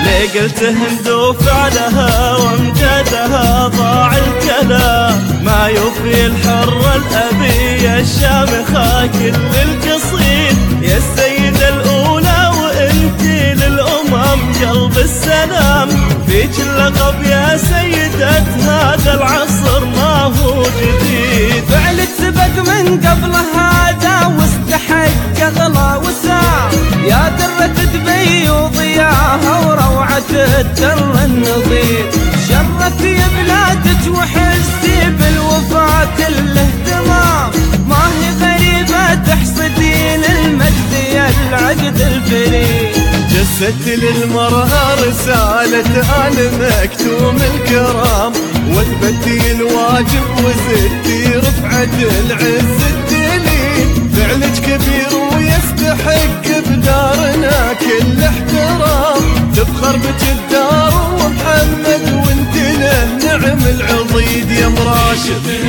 ليه قلت هند وفعلها وامجادها ضاع الكلام. ما يوفي الحرة الأبية الشامخة كل القصيد، يا السيدة الأولى وانتي للأمم قلب السلام. فيك اللقب يا سيدة هذا العصر ما هو جديد. فعلك سبق من قبل هذا واستحق أغلى وسام، يا درة دبي وضياها وروعة الدر النظير. شرفتي بلادك وحسي بالوفا كل اهتمام، ما هي غريبة تحصدين المجد يا العقد الفريد. جسدت للمرأة رسالة آل مكتوم الكرام، واثبتي الواجب وزدتي رفعة العز الدليل. فعلك كبير ويستحق بدارنا كل احترام، تفخر بك الدار ومحمد وانت له نعم العضيد يا مراشد.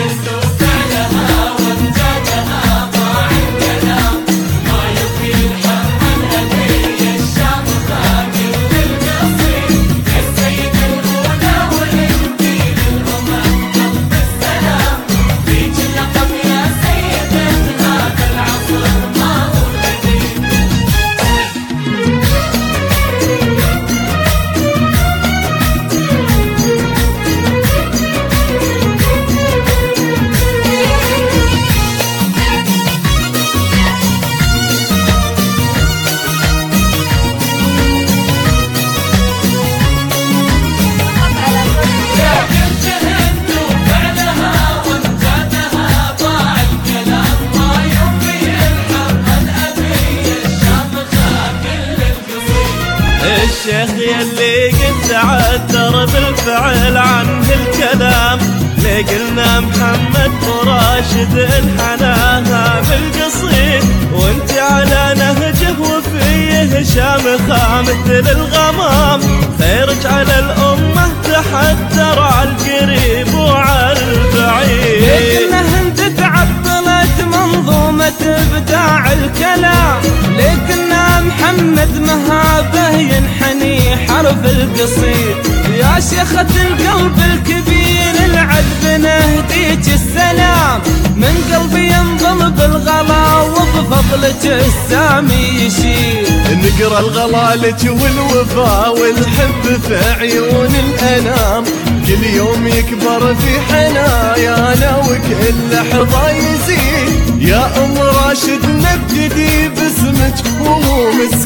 الشيخ يلي قد تعثر بالفعل عنه الكلام، ليه قلنا محمد وراشد انحناها بالقصيد. وانت على نهجه وفيه شامخة مثل الغمام، خيرك على الأمة تحذر على القريب وعلى البعيد. لكن هند تعطلت منظومة إبداع الكلام، لكن محمد مهابه ينحني حرف القصيد. يا شيخة القلب الكبير العذب نهديك السلام، من قلبي ينضم بالغلا وبفضلك السامي يشيل. نقرا الغلا لك والوفا والحب في عيون الأنام، كل يوم يكبر في حنايانا وكل لحظة يزيد. يا أم راشد نبتدي باسمك وهو مسك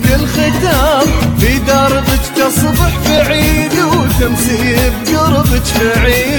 الختام، في دربك تصبح في عيد وتمسي بقربك في عيد.